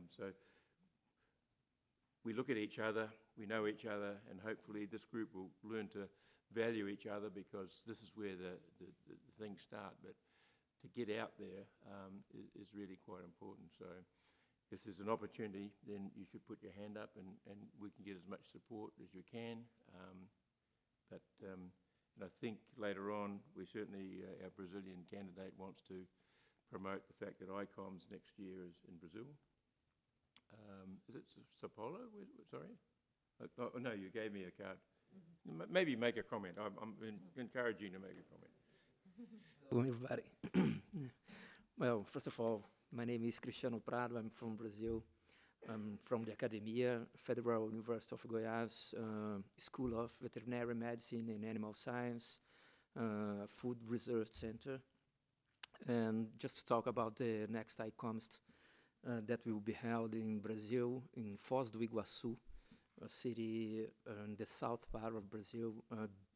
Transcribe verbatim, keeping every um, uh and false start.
Um, so we look at each other, we know each other, and hopefully this group will learn to value each other, because this is where the, the, the things start. But to get out there um, is, is really quite important. So if there's an opportunity, then you should put your hand up, and, and we can get as much support as you can. Um, but um, and I think later on, we certainly, uh, our Brazilian candidate wants to promote the fact that ICOMS next year is in Brazil. Um, is it Sao Paulo? Sorry? Oh, no, you gave me a card. Mm-hmm. Maybe make a comment. I'm, I'm in, encouraging you to make a comment. Hello, everybody. Well, first of all, my name is Cristiano Prado. I'm from Brazil. I'm from the Academia, Federal University of Goiás, uh, School of Veterinary Medicine and Animal Science, uh, Food Research Center. And just to talk about the next ICOMST uh, that will be held in Brazil, in Foz do Iguaçu, a city uh, in the south part of Brazil, uh,